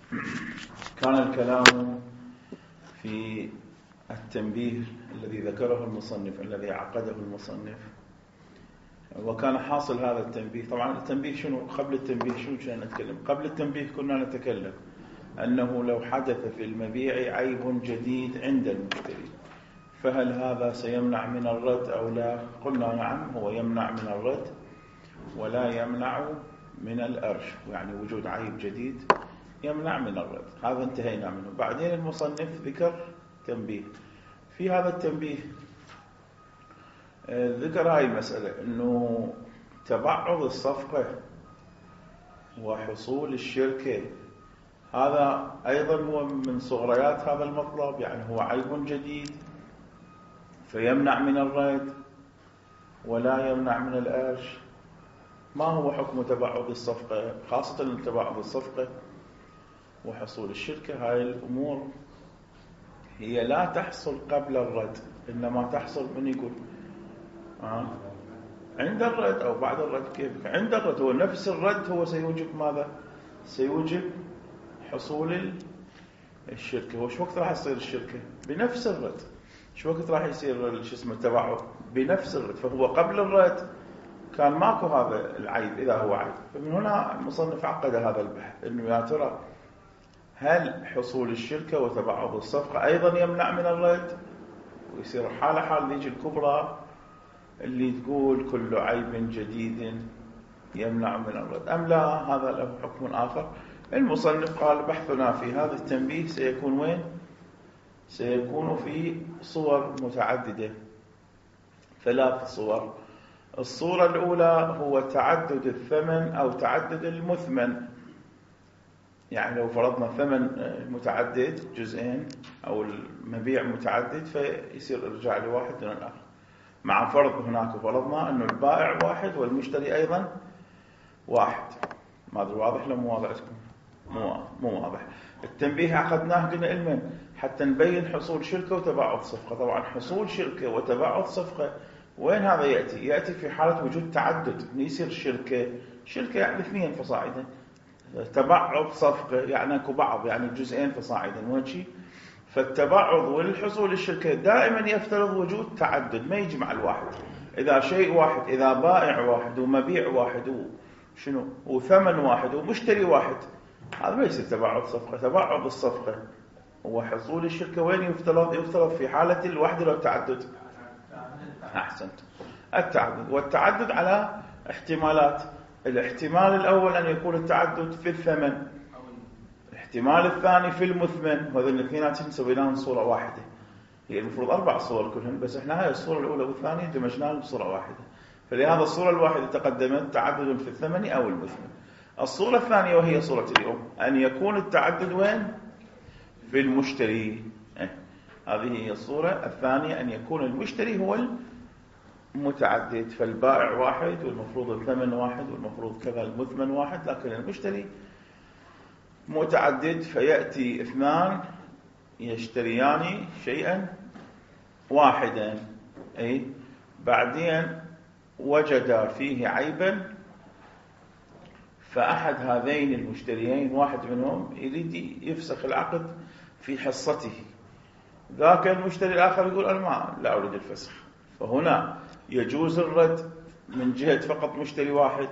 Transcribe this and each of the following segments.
كان الكلام في التنبيه الذي ذكره المصنف، الذي عقده المصنف، وكان حاصل هذا التنبيه. طبعا التنبيه شنو؟ قبل التنبيه شنو كنا نتكلم؟ قبل التنبيه كنا نتكلم أنه لو حدث في المبيع عيب جديد عند المشتري فهل هذا سيمنع من الرد أو لا؟ قلنا نعم، هو يمنع من الرد ولا يمنع من الأرش، يعني وجود عيب جديد يمنع من الرد. هذا انتهينا منه. بعدين المصنف ذكر تنبيه. في هذا التنبيه ذكر هاي المسألة، أنه تبعض الصفقة وحصول الشركة هذا أيضا هو من صغريات هذا المطلب، يعني هو عيب جديد فيمنع من الرد ولا يمنع من الأرش. ما هو حكم تبعض الصفقة، خاصة تبعض الصفقة وحصول الشركة؟ هاي الأمور هي لا تحصل قبل الرد، إنما تحصل من يقول عند الرد أو بعد الرد. كيف عند الرد؟ هو نفس الرد هو سيوجب ماذا؟ سيوجب حصول الشركة. هو شو وقت راح يصير الشركة؟ بنفس الرد. شو وقت راح يصير شو اسمه التبعض؟ بنفس الرد. فهو قبل الرد كان ماكو هذا العيب إذا هو عيب. فمن هنا المصنف عقد هذا البحث، إنه يا ترى هل حصول الشركة وتبعض الصفقة أيضا يمنع من الرد؟ ويصير حالة حال ذيك الكبرى اللي تقول كل عيب جديد يمنع من الرد، أم لا هذا له حكم آخر؟ المصنف قال بحثنا في هذا التنبيه سيكون وين؟ سيكون في صور متعددة، 3 صور. الصورة الأولى هو تعدد الثمن أو تعدد المثمن. يعني لو فرضنا ثمن متعدد جزئين أو المبيع متعدد فيصير إرجاع لواحد دون الآخر، مع فرض هناك فرضنا أنه البائع واحد والمشتري أيضا واحد. ما أدري واضح لو مو واضح لكم؟ مو واضح. التنبيه عقدناه قلنا علما حتى نبين حصول شركة وتباعد صفقة. طبعا حصول شركة وتباعد صفقة وين هذا يأتي؟ يأتي في حالة وجود تعدد، يصير شركة يعني 2 فصاعدا، تباعد صفقة يعني اكو بعض، يعني جزئين فصاعدا وهالشيء. فالتباعد والحصول الشركة دائما يفترض وجود تعدد، ما يجي مع الواحد. إذا شيء واحد، إذا بائع واحد ومبيع واحد وشنو وثمن واحد ومشتري واحد، هذا ما يصير تباعد صفقة. تباعد الصفقة وحصول الشركة وين يفترض في حالة الوحدة لو التعدد. أحسنت، التعدد. والتعدد على احتمالات. الاحتمال الأول أن يكون التعدد في الثمن، الاحتمال الثاني في المثمن. هذين الاثنين نسوي لهم صورة واحدة. هي المفروض 4 صور كلهم، بس احنا هاي الصورة الأولى والثانية دمجناهم بصورة واحدة. فلهذا الصورة الواحدة تقدمت تعدد في الثمن أو المثمن. الصورة الثانية وهي صورة اليوم أن يكون التعدد وين؟ في المشتري. هذه هي الصورة الثانية، أن يكون المشتري هو المتعدد. فالبائع واحد والمفروض الثمن واحد والمفروض كذا المثمن واحد، لكن المشتري متعدد. فيأتي 2 يشتريان شيئا واحدا، بعدين وجد فيه عيبا، فأحد هذين المشتريين واحد منهم يريد يفسخ العقد في حصته، ذاك المشتري الآخر يقول أنا لا أريد الفسخ. فهنا يجوز الرد من جهة فقط مشتري واحد،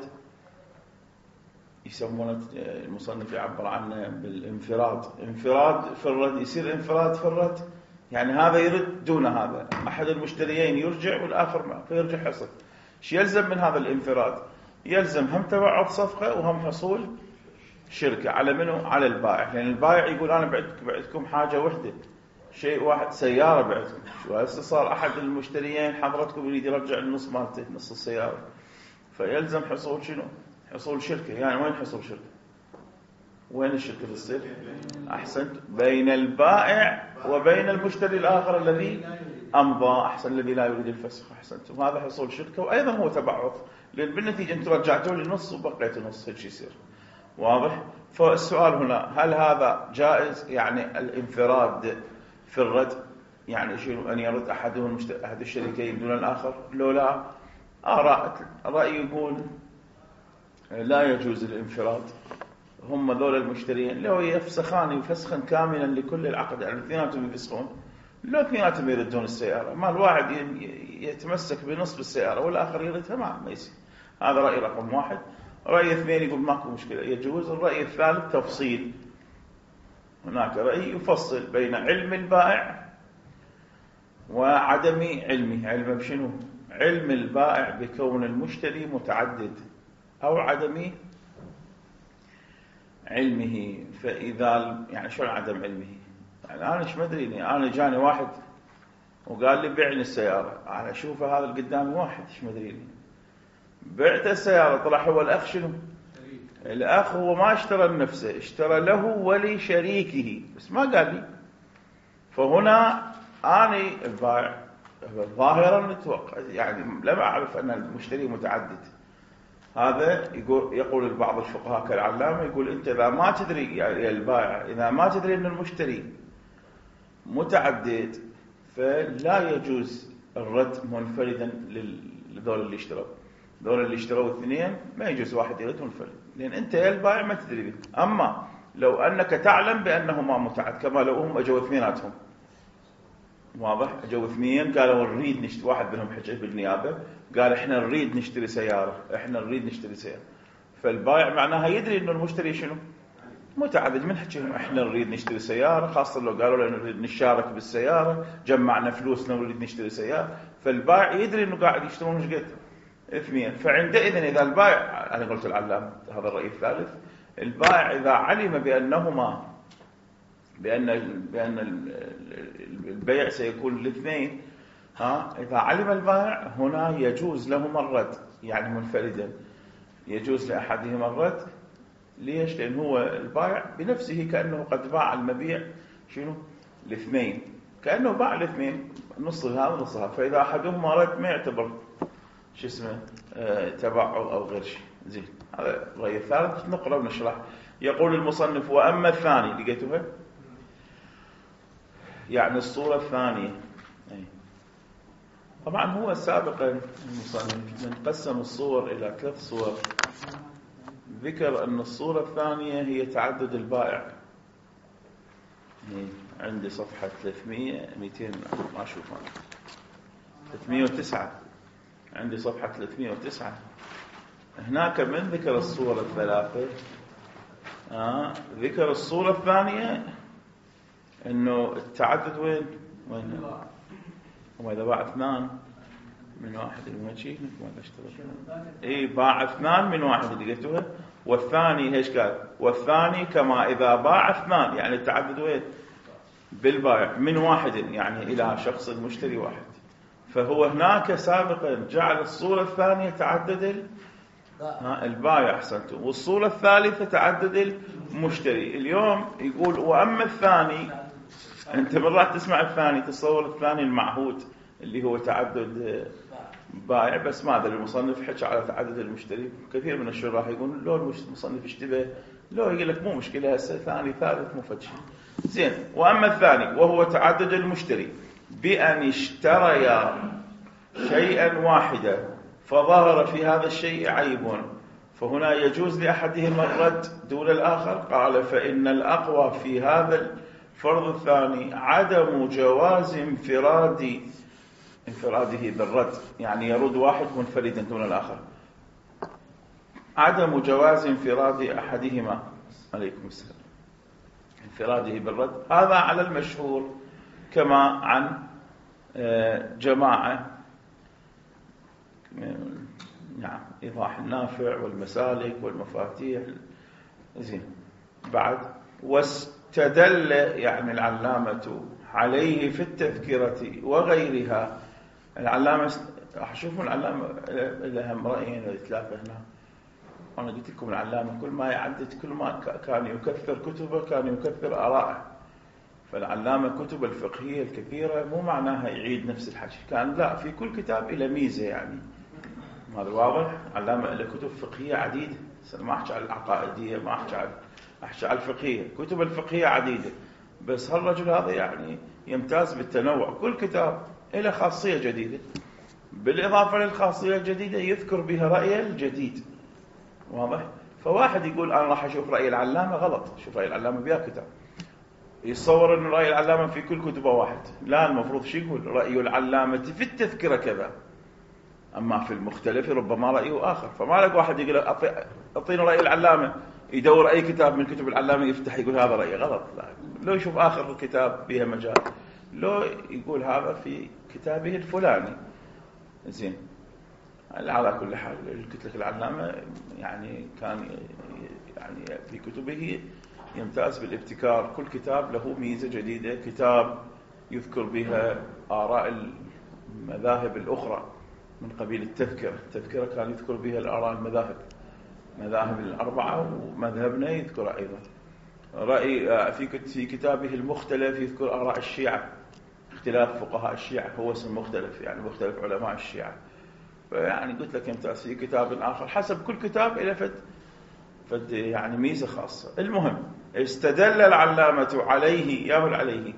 يسمونه المصنف يعبر عنه بالانفراد. انفراد في الرد، يصير انفراد في الرد، يعني هذا يرد دون هذا، أحد المشتريين يرجع والآخر ما، فيرجع حصة. شو يلزم من هذا الانفراد؟ يلزم هم تباعد صفقة وهم حصول شركة. على منه؟ على البائع، لأن البائع يقول أنا بعتكم حاجة وحدة، شيء واحد، سيارة بعتكم. شو هسه صار أحد المشتريين حضرتكم يريد يرجع النص مالته، نص السيارة، فيلزم حصول شنو؟ حصول شركة. يعني وين حصول شركة؟ وين الشركة تصير؟ أحسنت، بين البائع وبين المشتري الآخر الذي أمضى، أحسن، الذي لا يريد الفسخ. أحسنت، وهذا حصول شركة وأيضا هو تبعض، لأن بالنتيجة أنت رجعتوا لي نص وبقيت نص، هيك يصير. واضح؟ فالسؤال هنا هل هذا جائز؟ يعني الانفراد في الرد، يعني أن يرد أحد الشريكين دون الآخر؟ لو لا، رأي يقول لا يجوز الانفراد، هم ذول المشترين لو يفسخان فسخا كاملا لكل العقد، يعني اثنيناتهم يفسخون، لو اثنيناتهم يردون السيارة، ما الواحد يتمسك بنصف السيارة والآخر يردها، ما يصير. هذا رأي رقم واحد. رأي اثنين يقول ماكو مشكلة، يجوز. الرأي الثالث تفصيل، هناك رأي يفصل بين علم البائع وعدم علمه. علمه بشنو؟ علم البائع بكون المشتري متعدد أو عدم علمه. فإذا يعني شو عدم علمه؟ يعني أنا إيش مدري، أنا جاني واحد وقال لي بيعني السيارة، أنا أشوفه هذا قدامي واحد إيش مدري لي، بعت السيارة، طلع هو الأخ شنو؟ الأخ هو ما اشترى لنفسه، اشترى له ولشريكه، بس ما قال لي. فهنا أنا البائع ظاهرا نتوقع، يعني لم أعرف أن المشتري متعدد. هذا يقول البعض الفقهاء كالعلامة، يقول أنت إذا ما تدري، يعني البائع إذا ما تدري أن المشتري متعدد فلا يجوز الرد منفردا لذول اللي اشتروا. ذول اللي اشتروا اثنين ما يجوز واحد يرد منفرد، لأن أنت يا البائع ما تدري به. أما لو أنك تعلم بأنهما متعدد، كما لو هم أجوا اثنيناتهم، واضح، أجوا اثنين قالوا نريد نشتري، واحد منهم حجة بالنيابة قال إحنا نريد نشتري سيارة، إحنا نريد نشتري سيارة، فالبائع معناها يدري إنه المشتري شنو؟ متعدد. من حكيهم إحنا نريد نشتري سيارة، خاصة لو قالوا لنا نريد نشارك بالسيارة، جمعنا فلوسنا ونريد نشتري سيارة، فالبائع يدري إنه قاعد يشترون مش قد اثنين. فعندئذ إذا البائع، أنا قلت العلام هذا الرأي الثالث، البائع إذا علم بأنهما بأن البيع سيكون الاثنين، إذا علم البائع هنا يجوز لهما الرد، يعني منفردا يجوز لأحدهما الرد. ليش؟ لأن هو البائع بنفسه كأنه قد باع المبيع شنو؟ الاثنين، كأنه باع الاثنين، نص هذا نص هذا، فإذا أحدهما رد ما يعتبر شو اسمه تبعه أو غير شيء. زين، هذا الرأي الثالث. نقرأ ونشرح. يقول المصنف: وأما الثاني، لقيتوها؟ يعني الصورة الثانية. طبعا هو سابقا المصنف من قسم الصور إلى 3 صور، ذكر أن الصورة الثانية هي تعدد البائع. عندي صفحة 200 ما أشوف أنا 309، عندي صفحة 309. هناك من ذكر الصورة الثلاثة ذكر الصورة الثانية إنه التعدد وين وإذا باع 2 من 1 الموجه ما اشترى باع 2 من 1 لقيتوها. والثاني ايش قال؟ والثاني كما إذا باع 2، يعني التعدد وين؟ بالبائع من 1، يعني إلى شخص المشتري 1. فهو هناك سابقا جعل الصورة الثانية تعدد البائع، أحسنتم، والصورة الثالثة تعدد المشتري. اليوم يقول وأما الثاني، أنت مرات تسمع الثاني تصور الثاني المعهود اللي هو تعدد بائع، بس ماذا المصنف حكى على تعدد المشتري. كثير من الشراح يقول لو المصنف اشتبه، لو يقول لك مو مشكلة، هسه ثاني ثالث مو فد شيء. زين، وأما الثاني وهو تعدد المشتري بأن اشتريا شيئا واحدا فظهر في هذا الشيء عيب، فهنا يجوز لأحدهما الرد دون الآخر. قال: فإن الأقوى في هذا الفرض الثاني عدم جواز انفراده بالرد، يعني يرد واحد منفردا دون الآخر، عدم جواز انفراد أحدهما، عليكم السلام، انفراده بالرد. هذا على المشهور كما عن جماعة، نعم، إيضاح النافع والمسالك والمفاتيح. زين، بعد واستدل يعني العلامة عليه في التذكرة وغيرها. العلامة شوفوا العلامة لهم رأيين ولا 3 هنا. أنا قلت لكم العلامة كل ما يعدد، كل ما كان يكثر كتبه كان يكثر آراءه. فالعلامة كتب الفقهية الكثيرة مو معناها يعيد نفس الحكي، كان لا، في كل كتاب إلى ميزة، يعني هذا واضح. علامة له كتب فقهية عديدة، ما أحكي على العقائدية، ما أحكي على الفقهية، كتب الفقهية عديدة، بس هالرجل هذا يعني يمتاز بالتنوع، كل كتاب له خاصية جديدة، بالإضافة للخاصية الجديدة يذكر بها رأيه الجديد، واضح. فواحد يقول أنا راح أشوف رأي العلامة، غلط. شوف رأي العلامة بيا كتاب، يتصور أن رأي العلامة في كل كتبه واحد. لا، المفروض شو يقول؟ رأي العلامة في التذكرة كذا، أما في المختلف ربما رأيه آخر. فما لك واحد يقول أعطينا رأي العلامة، يدور أي كتاب من كتب العلامة يفتح يقول هذا رأي، غلط. لا، لو يشوف آخر الكتاب بها مجال، لو يقول هذا في كتابه الفلاني. زين، على كل حال قلت لك العلامة يعني كان يعني في كتبه يمتاز بالابتكار، كل كتاب له ميزة جديدة. كتاب يذكر بها آراء المذاهب الأخرى من قبيل التذكرة كان يذكر بها الآراء مذاهب الأربعة، ومذهبنا يذكر أيضا. رأي في كتابه المختلف يذكر آراء الشيعة، اختلاف فقهاء الشيعة، هو اسم مختلف يعني مختلف علماء الشيعة. يعني قلت لك يمتاز في كتاب آخر، حسب كل كتاب إلى فد يعني ميزة خاصة. المهم استدل العلامة عليه، ياهل عليه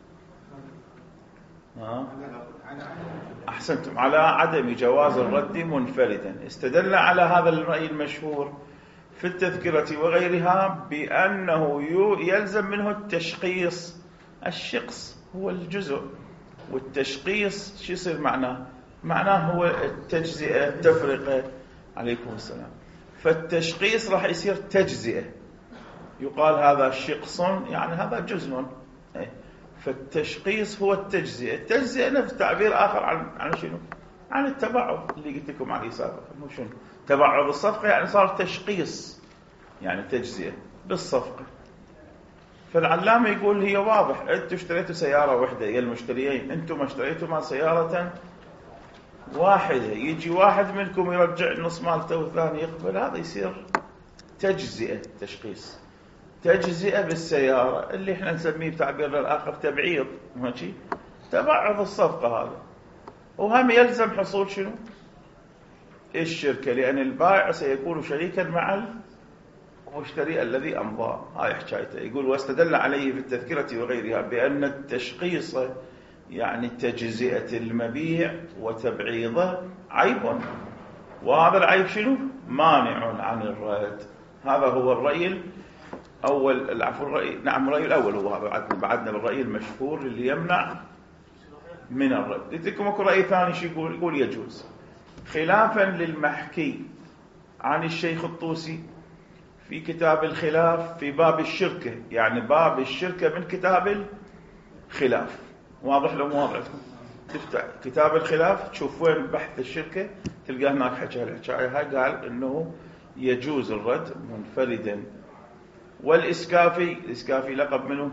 أحسنتم، على عدم جواز الرد منفردا. استدل على هذا الرأي المشهور في التذكرة وغيرها بأنه يلزم منه التشخيص. الشخص هو الجزء، والتشخيص شو يصير معناه هو التجزئة، التفرقة. عليكم السلام. فالتشخيص راح يصير تجزئة، يقال هذا شخص يعني هذا جزء. فالتشخيص هو التجزئة. التجزئة نفس تعبير آخر عن شنو؟ عن التبعض اللي قلت لكم عليه سابقا. مو شنو تبعض الصفقة؟ يعني صار تشخيص، يعني تجزئة بالصفقة. فالعلامة يقول هي واضح، أنتم اشتريتوا سيارة واحدة يا المشتريين، أنتم اشتريتوا ما سيارة واحدة، يجي واحد منكم يرجع النص مالته والثاني يقبل، هذا يصير تجزئة، تشخيص. تجزئة بالسيارة اللي احنا نسميه بتعبيرنا الآخر تبعيض، ماشي؟ تبعض الصفقة هذا. وهم يلزم حصول شنو؟ الشركة، لأن البائع سيكون شريكا مع المشتري الذي أمضى. هاي حكايته. يقول واستدل عليه في التذكرة وغيرها بأن التشخيص يعني تجزئة المبيع وتبعيضه عيب، وهذا العيب شنو؟ مانع عن الرد. هذا هو الرأي الأول، العفو الرأي، نعم الرأي الأول هو هذا. بعدنا بالرأي المشهور اللي يمنع من الرد. قلت لكم اكو رأي ثاني شو يقول؟ يقول يجوز، خلافا للمحكي عن الشيخ الطوسي في كتاب الخلاف في باب الشركة. يعني باب الشركة من كتاب الخلاف. واضح لو مو واضح؟ تفتح كتاب الخلاف تشوف وين بحث الشركة، تلقى هناك الحكاية هاي قال انه يجوز الرد منفردا. والإسكافي لقب منه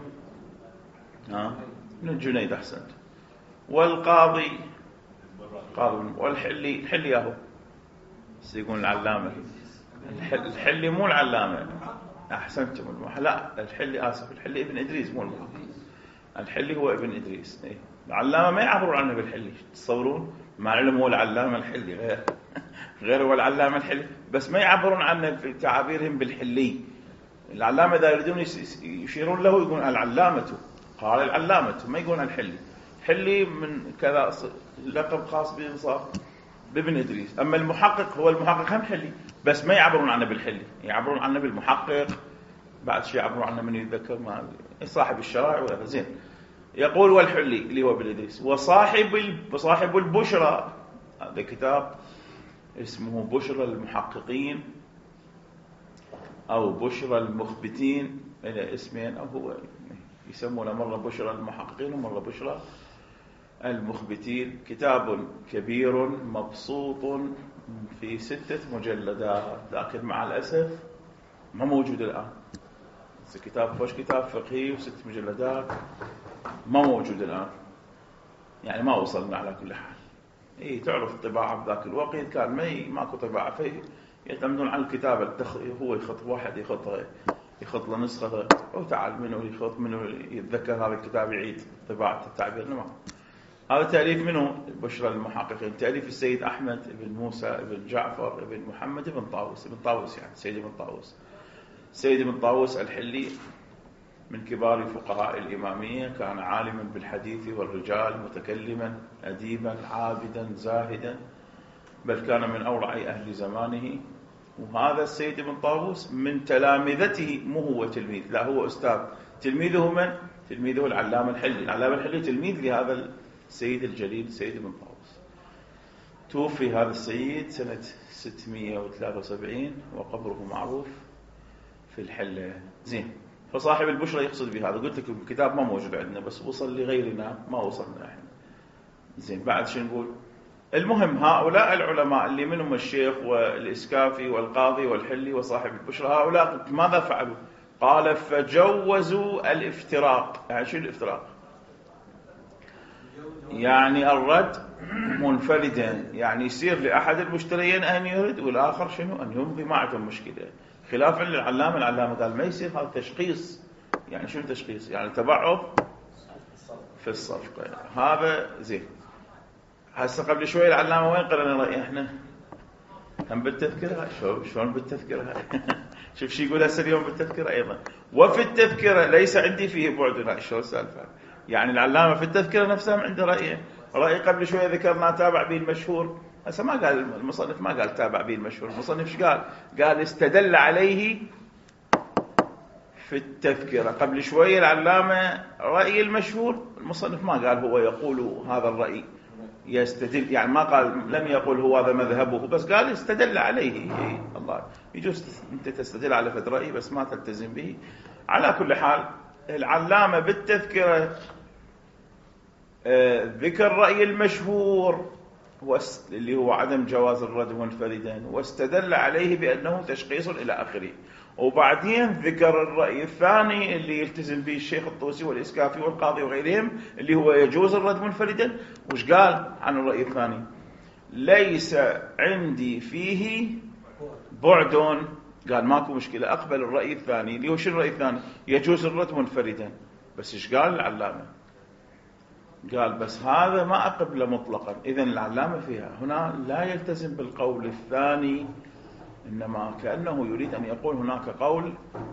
من الجنيد، أحسنت. والقاضي والحلي ياهو سيقول العلامة. الحلي مو العلامة، أحسنتم. لا الحلي، آسف، الحلي ابن إدريس مو المحقق. الحلي هو ابن إدريس. العلامة ما يعبرون عنه بالحلي، تصورون؟ مع العلم هو العلامة الحلي غير هو العلامة الحلي، بس ما يعبرون عنه في تعابيرهم بالحلي. العلامة إذا يريدون يشيرون له يقولون العلامة، قال العلامة، ما يقولون الحلي. حلي من كذا لقب خاص بإنصاف بابن إدريس. أما المحقق هو المحقق هم حلي، بس ما يعبرون عنه بالحلي، يعبرون عنه بالمحقق. بعد شيء يعبرون عنه من يتذكر ما صاحب الشرائع ولا زين. يقول والحلي اللي هو ابن إدريس. وصاحب البشرى، هذا كتاب اسمه بشرى المحققين أو بشرى المخبتين، إلى اسمين، أو هو يسمونه مرة بشرى المحققين ومرة بشرى المخبتين. كتاب كبير مبسوط في 6 مجلدات، لكن مع الأسف ما موجود الآن. كتاب فوش كتاب فقهي و6 مجلدات ما موجود الآن، يعني ما وصلنا على كل حال. تعرف الطباعة بذاك الوقت كان ماكو طباعة، يعتمدون على الكتابة. هو يخط واحد يخط له نسخة، وتعال منه يخط منه يتذكر هذا الكتاب يعيد طباعة التعبير. نعم، هذا تأليف منه بشرى المحققين، تأليف السيد أحمد بن موسى بن جعفر بن محمد بن طاووس يعني سيد بن طاووس الحلي، من كبار فقهاء الإمامية. كان عالما بالحديث والرجال، متكلما أديبا عابدا زاهدا، بل كان من أورع أهل زمانه. وهذا السيد ابن طاووس من تلامذته، مو هو تلميذ، لا هو أستاذ. تلميذه من؟ تلميذه العلامة الحلي. العلامة الحلي تلميذ لهذا السيد الجليل السيد ابن طاووس. توفي هذا السيد سنة 673 وقبره معروف في الحلة. زين. فصاحب البشرى يقصد بهذا. قلت لكم الكتاب ما موجود عندنا، بس وصل لغيرنا ما وصلنا احنا. زين. بعد شو نقول؟ المهم هؤلاء العلماء اللي منهم الشيخ والإسكافي والقاضي والحلي وصاحب البشرى، هؤلاء ماذا فعلوا؟ قال فجوزوا الافتراق. يعني شو الافتراق؟ يعني الرد منفردا، يعني يصير لأحد المشتريين أن يرد والآخر شنو؟ أن يمضي. ما عندهم مشكلة. خلافا للعلامة، العلامة قال ما يصير هذا تشخيص. يعني شنو تشخيص؟ يعني تبعض في الصفقة. هذا زين. هسه قبل شوي العلامة وين قرأنا رأي احنا؟ هم بالتذكرة. شلون بالتذكرة؟ شوف شي يقول هسه اليوم بالتذكرة أيضا. وفي التذكرة ليس عندي فيه بعد. شو السالفة؟ يعني العلامة في التذكرة نفسها عنده رأي قبل شوي ذكرنا تابع به المشهور. هسه ما قال المصنف، ما قال تابع به المشهور. المصنف ايش قال؟ قال استدل عليه في التذكرة. قبل شوي العلامة رأي المشهور، المصنف ما قال هو يقول هذا الرأي يستدل، يعني ما قال، لم يقل هو هذا مذهبه، بس قال استدل عليه. الله يجوز انت تستدل على فد رأي بس ما تلتزم به. على كل حال العلامة بالتذكرة ذكر رأي المشهور اللي هو عدم جواز الرد منفردا، واستدل عليه بأنه تشخيص إلى آخره. وبعدين ذكر الرأي الثاني اللي يلتزم به الشيخ الطوسي والإسكافي والقاضي وغيرهم، اللي هو يجوز الرد منفردا. وش قال عن الرأي الثاني؟ ليس عندي فيه بعد. قال ماكو مشكلة، أقبل الرأي الثاني اللي هو شنو الرأي الثاني؟ يجوز الرد منفردا. بس إيش قال العلامة؟ قال بس هذا ما أقبله مطلقا. إذن العلامة فيها هنا لا يلتزم بالقول الثاني، إنما كأنه يريد أن يقول هناك قول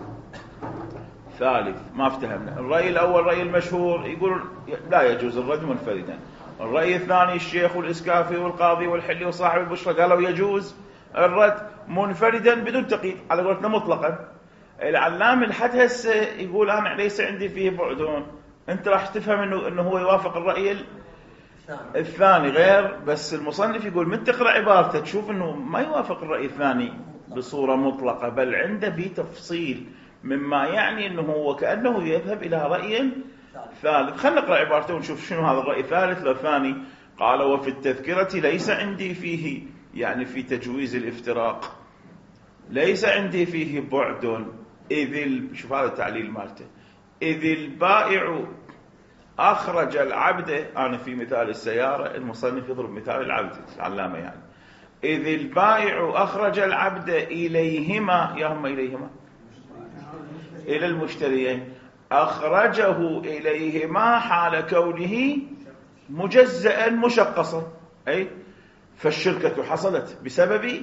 ثالث ما افتهمنا. الرأي الأول رأي المشهور يقول لا يجوز الرد منفردا. الرأي الثاني الشيخ والإسكافي والقاضي والحلي وصاحب البشرى قالوا يجوز الرد منفردا بدون تقييد، على قولتنا مطلقا. العلامة لحد هسه يقول أنا ليس عندي فيه بعدون. أنت راح تفهم إنه هو يوافق الرأي الثاني غير، بس المصنف يقول من تقرأ عبارته تشوف إنه ما يوافق الرأي الثاني بصورة مطلقة، بل عنده بتفصيل مما يعني إنه هو كأنه يذهب إلى رأي ثالث. خلنا نقرأ عبارته ونشوف شنو هذا الرأي الثالث لو ثاني. قال وفي التذكرة ليس عندي فيه، يعني في تجويز الافتراق، ليس عندي فيه بعد. شوف هذا التعليل مالته. إذ البائع أخرج العبد، أنا في مثال السيارة المصنف يضرب مثال العبد العلامة، يعني إذ البائع أخرج العبد إليهما، ياهم إليهما إلى المشتريين، أخرجه إليهما حال كونه مجزأ مشقصا، أي فالشركة حصلت بسبب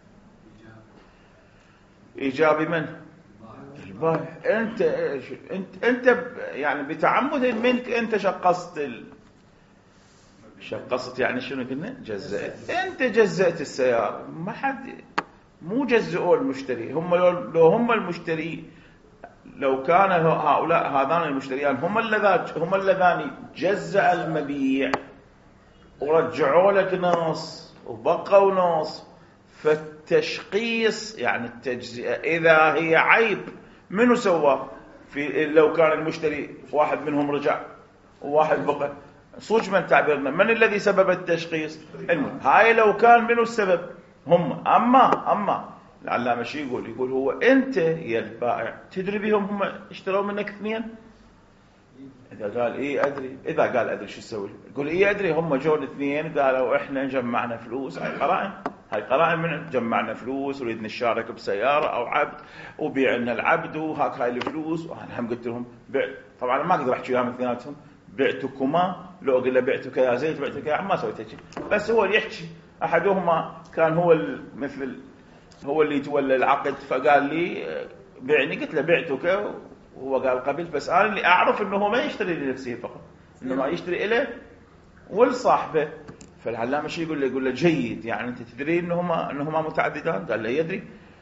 إيجاب من؟ البائع. أنت يعني بتعمد منك أنت شقصت يعني شنو قلنا؟ جزأت. أنت جزأت السيارة، ما حد مو جزئوا المشتري. لو هم المشتري، لو كان هؤلاء هذان المشتريان هم اللذان جزأ المبيع ورجعوا لك نص وبقوا نص، فالتشقيص يعني التجزئة إذا هي عيب منو سواه؟ لو كان المشتري واحد منهم رجع وواحد بقى، صوج من تعبيرنا من الذي سبب التشخيص؟ هاي لو كان منو السبب؟ هم. أما العلامة شي يقول هو أنت يا البائع تدري بهم هم اشتروا منك اثنين؟ إذا قال إيه أدري، إذا قال أدري شو تسوي؟ يقول إيه أدري، هم جون اثنين قالوا إحنا جمعنا فلوس. هاي قرائن من جمعنا فلوس وريد نشارك بسيارة أو عبد وبيعنا العبد وهاك هاي الفلوس. وأنا هم قلت لهم طبعا ما أقدر أحكي وياهم اثنيناتهم بعتكما، لو أقول له بعتك يا زيد بعتك يا عم ما سويت هيك، بس هو اللي يحكي. أحدهما كان هو مثل هو اللي يتولى العقد، فقال لي بعني، قلت له بعتك وهو قال قبلت، بس أنا اللي أعرف إنه ما يشتري لنفسه فقط، إنما يشتري إله ولصاحبه. فالعلامة شيء يقول له جيد، يعني أنت تدري إنهما متعددان؟ قال له يدري.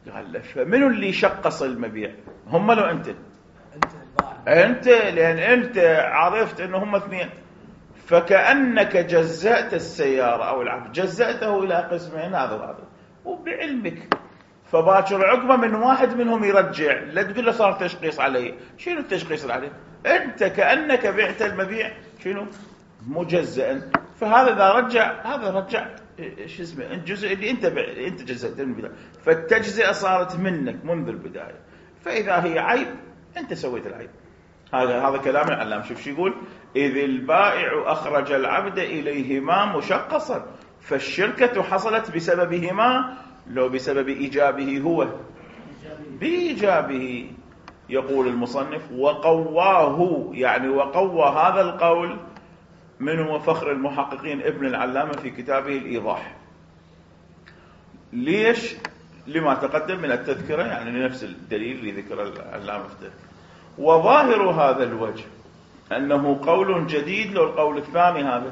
قال له فمنو اللي شقص المبيع؟ هم لو أنت البائع. أنت، لأن أنت عرفت أنه هم اثنين، فكأنك جزأت السيارة أو العبد، جزأته إلى قسمين، هذا وهذا، وبعلمك. فباكر عقبه من واحد منهم يرجع، لا تقول له صار تشخيص عليه. شنو التشخيص عليه؟ أنت كأنك بعت المبيع شنو؟ مجزأ. فهذا إذا رجع، هذا رجع شو اسمه الجزء اللي أنت جزأته من البداية، فالتجزئة صارت منك منذ البداية. فإذا هي عيب أنت سويت العيب. هذا كلام العلام. شوف شو يقول: إذ البائع أخرج العبد إليهما مشقصا، فالشركة حصلت بسببهما، لو بسبب إيجابه هو، بإيجابه. يقول المصنف: وقواه، يعني وقوى هذا القول من هو فخر المحققين ابن العلامة في كتابه الإيضاح. ليش؟ لما تقدم من التذكرة، يعني لنفس الدليل اللي ذكر العلامة في التذكرة. وظاهر هذا الوجه أنه قول جديد، لو القول الثاني هذا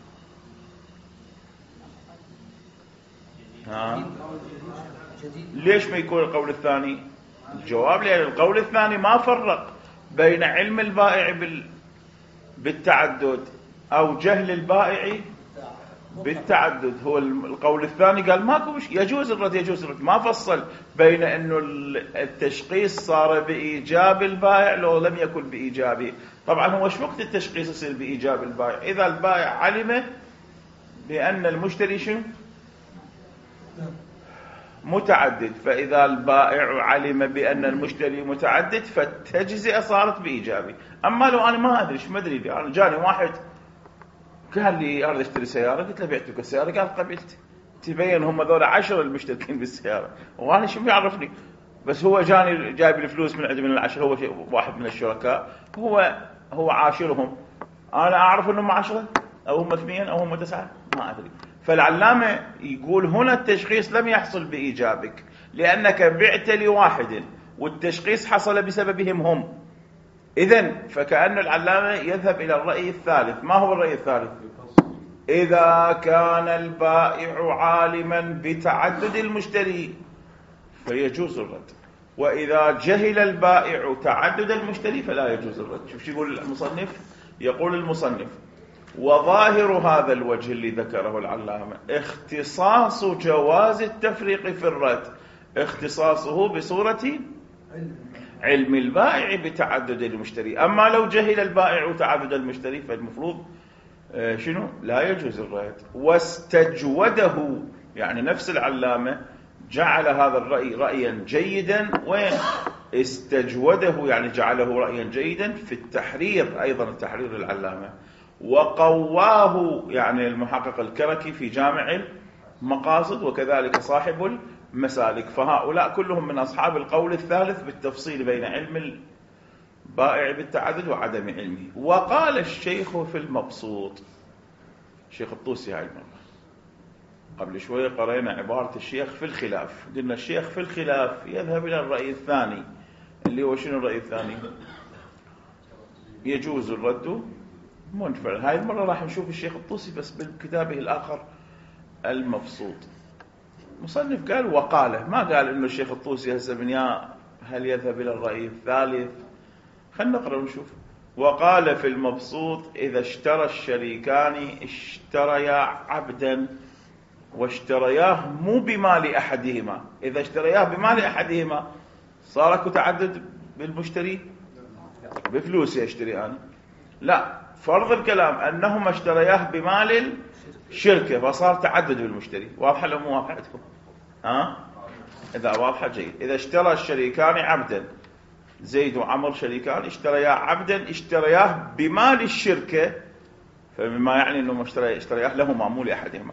ليش ما يكون القول الثاني؟ الجواب: لأن القول الثاني ما فرق بين علم البائع بالتعدد أو جهل البائع بالتعدد. هو القول الثاني قال ماكو يجوز الرد، يجوز الرد، ما فصل بين أنه التشخيص صار بإيجاب البائع لو لم يكن بإيجابه. طبعا هو ايش وقت التشخيص يصير بإيجاب البائع؟ إذا البائع علم بأن المشتري شنو؟ متعدد. فإذا البائع علم بأن المشتري متعدد فالتجزئة صارت بإيجابي. أما لو أنا ما أدري، ما أدري، أنا جاني واحد قال لي أريد أشتري سيارة، قلت له بعتك السيارة، قال قبلت. تبين هم ذولا 10 المشتركين بالسيارة، وأنا شو يعرفني؟ بس هو جاني جايب الفلوس من عند من ال10، هو واحد من الشركاء، هو عاشرهم. أنا أعرف أنهم 10 أو هم 2 أو هم 9، ما أدري. فالعلامة يقول هنا التشخيص لم يحصل بإيجابك، لأنك بعت لواحد والتشخيص حصل بسببهم هم. إذن فكأن العلامة يذهب إلى الرأي الثالث. ما هو الرأي الثالث؟ إذا كان البائع عالما بتعدد المشتري فيجوز الرد، وإذا جهل البائع تعدد المشتري فلا يجوز الرد. شوف شو يقول المصنف. يقول المصنف: وظاهر هذا الوجه اللي ذكره العلامة اختصاص جواز التفريق في الرد، اختصاصه بصورة علم البائع بتعدد المشتري. أما لو جهل البائع تعدد المشتري فالمفروض شنو؟ لا يجوز الرد. واستجوده، يعني نفس العلامة جعل هذا الرأي رأيا جيدا، وين استجوده يعني جعله رأيا جيدا في التحرير، أيضا التحرير العلامة. وقواه يعني المحقق الكركي في جامع المقاصد، وكذلك صاحب المسالك. فهؤلاء كلهم من أصحاب القول الثالث بالتفصيل بين علم البائع بالتعدد وعدم علمه. وقال الشيخ في المبسوط، الشيخ الطوسي هاي المرة، قبل شوية قرأنا عبارة الشيخ في الخلاف، قلنا الشيخ في الخلاف يذهب إلى الرأي الثاني، اللي هو شنو الرأي الثاني؟ يجوز الرد منفعل. هاي المرة راح نشوف الشيخ الطوسي بس بكتابه الآخر المبسوط. مصنف قال وقاله، ما قال إنه الشيخ الطوسي هسه بنياء هل يذهب إلى الرأي الثالث. خلنا نقرأ ونشوف. وقال في المبسوط: إذا اشترى الشريكان اشتريا عبدا واشترياه مو بمال أحدهما. إذا اشترياه بمال أحدهما صار تعدد بالمشتري، بفلوس يشتري أنا، لا، فرض الكلام أنهما اشترياه بمال الشركة فصار تعدد بالمشتري. واضحة لو مو واضحة عندكم؟ إذا واضحة جيد. إذا اشترى الشريكان عبدا، زيد وعمر شريكان، اشترياه عبدا، اشترياه بمال الشركة، فبما يعني أنه اشترياه لهما مو لأحدهما،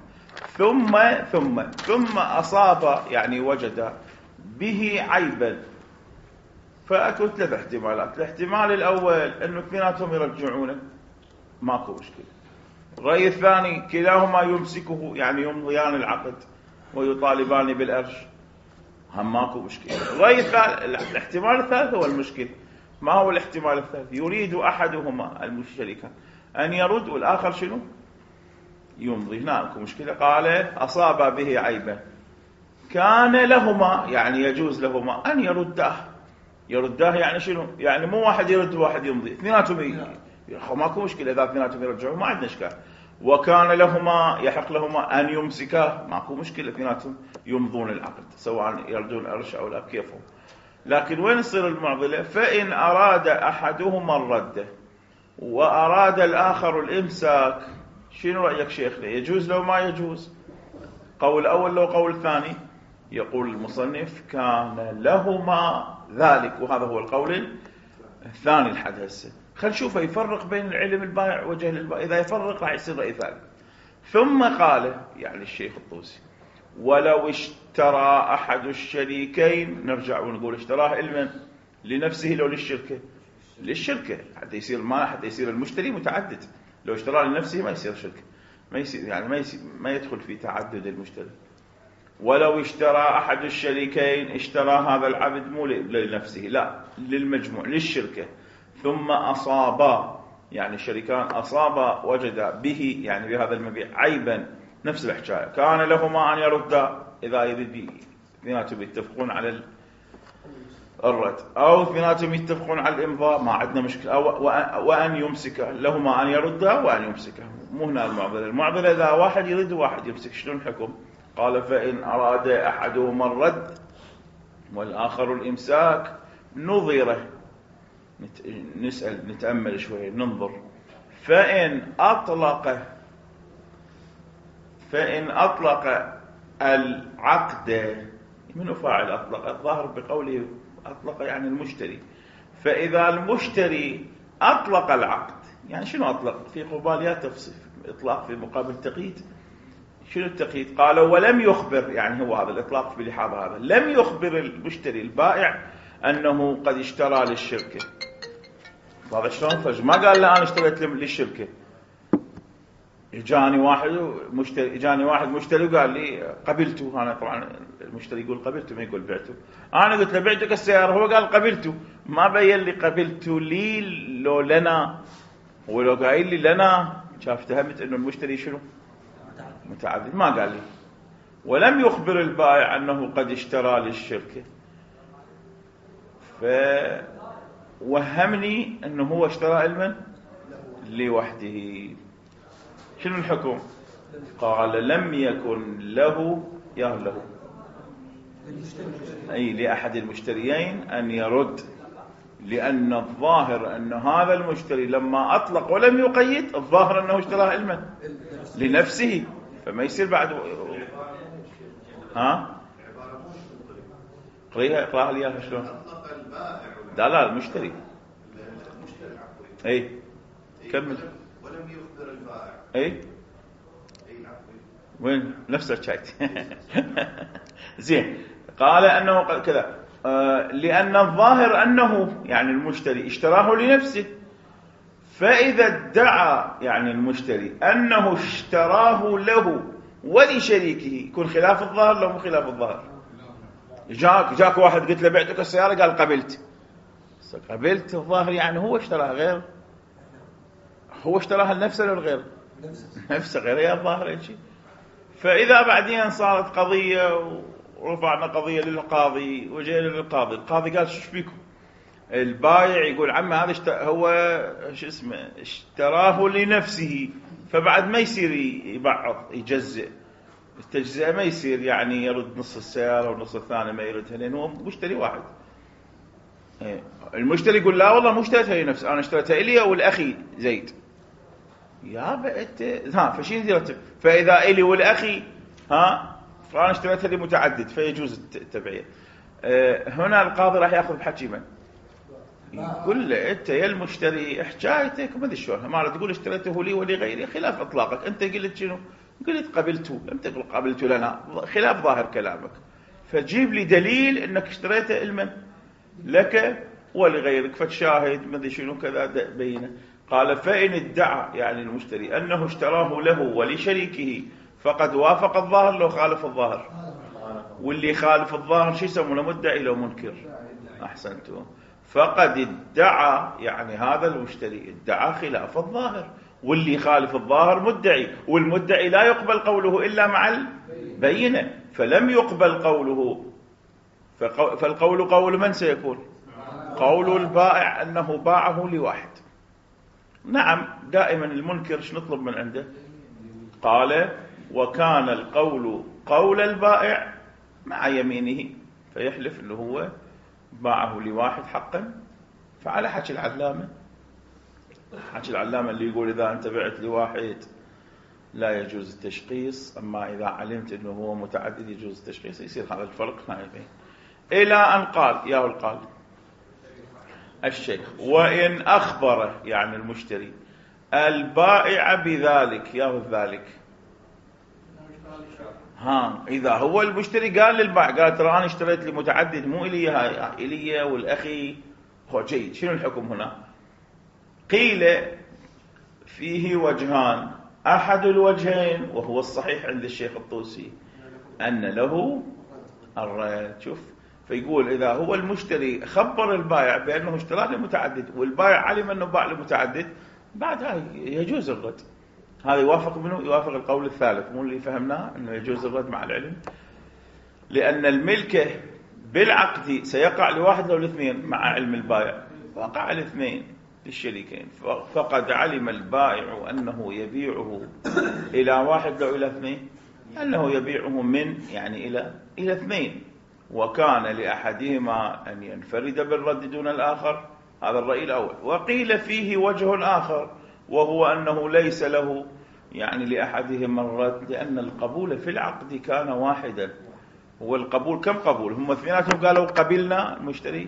ثم أصاب يعني وجد به عيبا. فأكو 3 احتمالات. الاحتمال الأول أنه اثنيناتهم يرجعونه، ماكو مشكلة. الرأي الثاني كلاهما يمسكه، يعني يمضيان العقد ويطالبان بالأرش، هم ماكو مشكلة. الرأي الثالث، الاحتمال الثالث هو المشكلة. ما هو الاحتمال الثالث؟ يريد أحدهما المشتركان أن يرد والآخر شنو؟ يمضي. هنا مشكلة. قال أصاب به عيبا، كان لهما يعني يجوز لهما أن يرداه يعني شنو؟ يعني مو واحد يرد وواحد يمضي، اثنيناتهم ماكو مشكلة إذا اثنيناتهم يرجعوا ما عندنا إشكال. وكان لهما يحق لهما أن يمسكاه، ماكو مشكلة اثنيناتهم يمضون العقد سواء يردون أرش أو لا كيفهم. لكن وين تصير المعضلة؟ فإن أراد أحدهما الرد وأراد الآخر الإمساك، شنو رأيك شيخنا؟ يجوز لو ما يجوز؟ قول أول لو قول ثاني؟ يقول المصنف كان لهما ذلك، وهذا هو القول الثاني الحد هسه. خل نشوفه يفرق بين العلم البائع وجهل البائع، إذا يفرق راح يصير رأي ثالث. ثم قال يعني الشيخ الطوسي ولو اشترى أحد الشريكين، نرجع ونقول اشتراه علما لنفسه لو للشركة؟ للشركة حتى يصير حتى يصير المشتري متعدد. لو اشتراه لنفسه ما يصير شركة، ما يصير يعني ما يدخل في تعدد المشتري. ولو اشترى أحد الشريكين، اشترى هذا العبد مو لنفسه لا للمجموع للشركة، ثم أصابا يعني الشريكان أصابا وجد به يعني بهذا المبيع عيبا، نفس الحكاية كان لهما أن يردا إذا يريد اثنيناتهم يتفقون على الرد أو اثنيناتهم يتفقون على الإمضاء ما عندنا مشكلة، وأن يمسك لهما أن يردا وأن يمسك. مو هنا المعضلة إذا واحد يريد وواحد يمسك شلون الحكم؟ قال فإن أراد أحدهما الرد والآخر الإمساك نظره، نسأل نتأمل شوية ننظر. فإن أطلق العقد، من فاعل أطلق؟ الظاهر بقوله أطلق يعني المشتري. فإذا المشتري أطلق العقد، يعني شنو أطلق؟ في قباليات تفصيل إطلاق في مقابل تقييد. شنو التقييد؟ قالوا ولم يخبر، يعني هو هذا الإطلاق في بالإحاض هذا، لم يخبر المشتري البائع أنه قد اشترى للشركة. هذا شلون فج؟ ما قال له أنا اشتريت للشركة. اجاني واحد مشتري وقال لي قبلته. أنا طبعا المشتري يقول قبلته ما يقول بعته. أنا قلت له بعتك السيارة، هو قال قبلته، ما بين لي قبلته لي لو لنا، ولو قايل لي لنا شاف تهمت إنه المشتري شنو متعدد، ما قال لي. ولم يخبر البائع أنه قد اشترى للشركة، فوهمني أنه هو اشترى علما لوحده. شنو الحكم؟ قال لم يكن له أي لأحد المشتريين أن يرد، لأن الظاهر أن هذا المشتري لما أطلق ولم يقيد الظاهر أنه اشترى علما لنفسه، فما يصير بعد. ها اقراها لي يا شلون؟ لا المشتري اي كمل. ولم يخبر البائع اي وين نفس الشايت زين. قال انه كذا لان الظاهر انه يعني المشتري اشتراه لنفسه، فاذا ادعى يعني المشتري انه اشتراه له ولشريكه يكون خلاف الظاهر لو مو خلاف الظاهر. جاك واحد قلت له بعتك السيارة قال قبلت الظاهر يعني هو اشتراها غير، هو اشتراها لنفسه ولا غير نفسه غير يا الظاهر شيء. فإذا بعدين صارت قضية ورفعنا قضية للقاضي وجينا للقاضي، القاضي قال شو بيكم؟ البايع يقول عمي هذا هو شو اسمه اشتراه لنفسه، فبعد ما يصير يبعض يجزئ، التجزئة ما يصير يعني يرد نص السيارة ونص الثاني ما يردها، لأنه هو مشتري واحد. المشتري يقول لا والله مو اشتريتها لنفسي، أنا اشتريتها إلي والأخي زيد. يا بقيت فشين يرتب؟ فإذا إلي والأخي فأنا اشتريتها لمتعدد فيجوز التبعية. هنا القاضي راح يأخذ بحكي من؟ يقول له أنت يا المشتري حكايتك ما أدري شلون، ما تقول اشتريته لي ولغيري خلاف إطلاقك. أنت قلت شنو؟ قلت قبلته، لم تقل قبلته لنا، خلاف ظاهر كلامك، فجيب لي دليل انك اشتريته علما لك ولغيرك، فتشاهد ما ادري شنو كذا بينه. قال فإن ادعى يعني المشتري انه اشتراه له ولشريكه فقد وافق الظاهر لو خالف الظاهر، واللي خالف الظاهر شو يسمونه؟ مدعي لو منكر. احسنتم. فقد ادعى يعني هذا المشتري ادعى خلاف الظاهر، واللي خالف الظاهر مدعي، والمدعي لا يقبل قوله إلا مع بينة، فلم يقبل قوله. فالقول قول من سيكون؟ قول البائع أنه باعه لواحد. نعم، دائما المنكر شو نطلب من عنده؟ قال وكان القول قول البائع مع يمينه، فيحلف أنه هو باعه لواحد حقا. فعلى حكي العلامة، اللي يقول إذا أنت بعت لواحد لا يجوز التشخيص، أما إذا علمت أنه هو متعدد يجوز التشخيص، يصير هذا الفرق نائبين. إلى أن قال القال الشيخ وإن أخبره، يعني المشتري، البائع بذلك ذلك. إذا هو المشتري قال للبائع، قال ترى أنا اشتريت لي متعدد، مو إلي، هاي إلي والأخي، هو جيد. شنو الحكم هنا؟ قيل فيه وجهان. أحد الوجهين وهو الصحيح عند الشيخ الطوسي أن له الرد. شوف، فيقول إذا هو المشتري خبر البائع بأنه اشترى لمتعدد والبائع علم أنه باع لمتعدد، بعد هاي يجوز الرد. هذا يوافق منه، يوافق القول الثالث، مو اللي فهمناه أنه يجوز الرد مع العلم، لأن الملكة بالعقد سيقع لواحد أو الاثنين مع علم البائع، وقع الاثنين للشريكين. فقد علم البائع أنه يبيعه إلى واحد أو إلى اثنين، أنه يبيعه من يعني إلى اثنين، وكان لأحدهما أن ينفرد بالرد دون الآخر. هذا الرأي الأول. وقيل فيه وجه آخر، وهو أنه ليس له يعني لأحدهما الرد، لأن القبول في العقد كان واحدا. هو القبول كم قبول؟ هم اثنيناتهم قالوا قبلنا المشتري.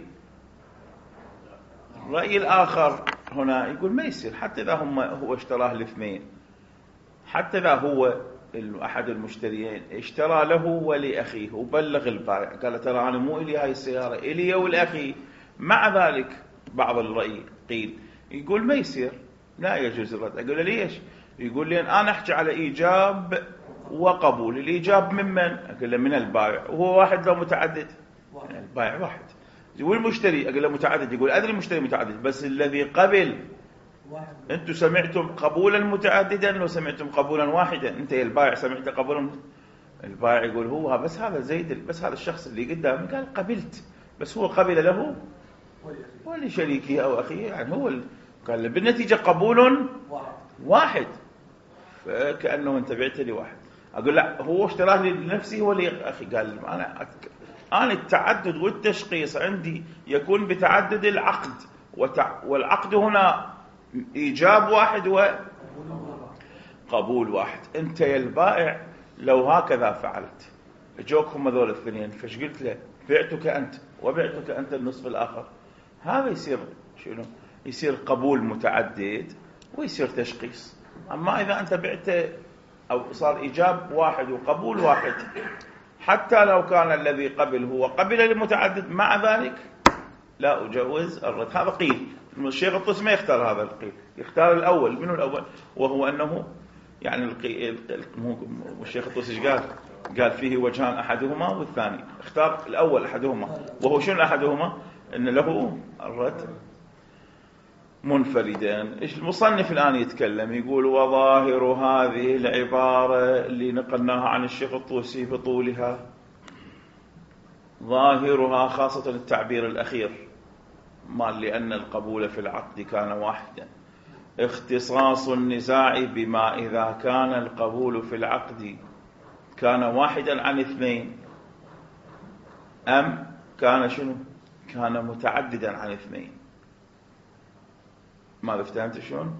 الرأي الآخر هنا يقول ما يصير، حتى إذا هو اشتراه الاثنين، حتى إذا هو أحد المشتريين اشترى له ولأخيه وبلغ البائع قال ترى أنا مو إلي هاي السيارة، إلي والأخي، مع ذلك بعض الرأي قيل يقول ما يصير، لا يجوز الرد. أقول له ليش؟ يقول لي أنا أحكي على إيجاب وقبول. الإيجاب ممن؟ أقول له من البائع، وهو واحد لو متعدد، يعني البائع واحد. يقول المشتري، أقول له متعدد، يقول أدري المشتري متعدد، بس الذي قبل أنتم سمعتم قبولا متعددا لو سمعتم قبولا واحدا. أنت البائع سمعت قبولا، البائع يقول هو بس هذا زيد، بس هذا الشخص اللي قدامي قال قبلت، بس هو قبل له ولشريكه أو أخيه، يعني هو قال بالنتيجة قبول واحد، فكأنه انت بعت لي واحد. أقول لا، هو اشتراه لنفسه ولأخي. قال أنا التعدد والتشخيص عندي يكون بتعدد العقد، والعقد هنا إيجاب واحد وقبول واحد. أنت يا البائع لو هكذا فعلت، جوكم هذول الاثنين، فش قلت له؟ بعتك أنت وبعتك أنت النصف الآخر. هذا يصير شنو؟ يصير قبول متعدد ويصير تشخيص. أما إذا أنت بعت أو صار إيجاب واحد وقبول واحد، حتى لو كان الذي قبل هو قبل المتعدد، مع ذلك لا أجوز الرد. هذا قيل. الشيخ الطوسي ما يختار هذا القيل، يختار الأول. منه الأول؟ وهو أنه يعني الشيخ الطوسي قال فيه وجهان، أحدهما والثاني. اختار الأول أحدهما، وهو شنو أحدهما؟ أن له الرد منفردا. المصنف الآن يتكلم، يقول وظاهر هذه العبارة اللي نقلناها عن الشيخ الطوسي بطولها، ظاهرها خاصة التعبير الأخير ما لأن القبول في العقد كان واحدا، اختصاص النزاع بما إذا كان القبول في العقد كان واحدا عن اثنين، أم كان شنو؟ كان متعددا عن اثنين. ماذا فهمت شلون؟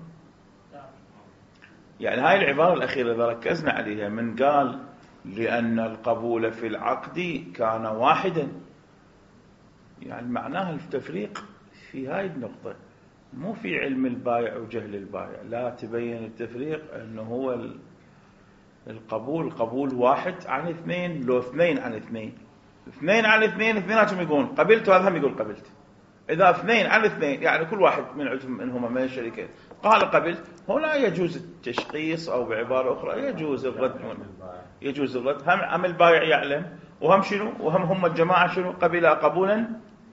يعني هاي العبارة الأخيرة إذا ركزنا عليها، من قال لأن القبول في العقد كان واحدا، يعني معناها التفريق في هاي النقطة، مو في علم البائع وجهل البائع، لا، تبين التفريق أنه هو القبول قبول واحد عن اثنين، لو اثنين عن اثنين، اثنين عن اثنين، اثنيناتهم يقولون قبلت وهذا هم يقول قبلت. إذا اثنين عن اثنين، يعني كل واحد منهما من الشريكين قال قبلت، هنا يجوز التشخيص، أو بعبارة أخرى يجوز الرد. يجوز الرد. هم البائع يعلم، وهم شنو؟ وهم الجماعة شنو؟ قبل قبولا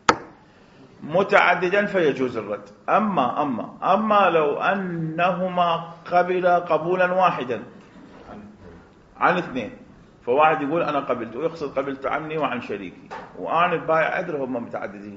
متعددا فيجوز الرد. أما لو أنهما قبل قبولا واحدا عن اثنين، فواحد يقول أنا قبلت ويقصد قبلت عني وعن شريكي، وأنا البائع أدري هم متعددين.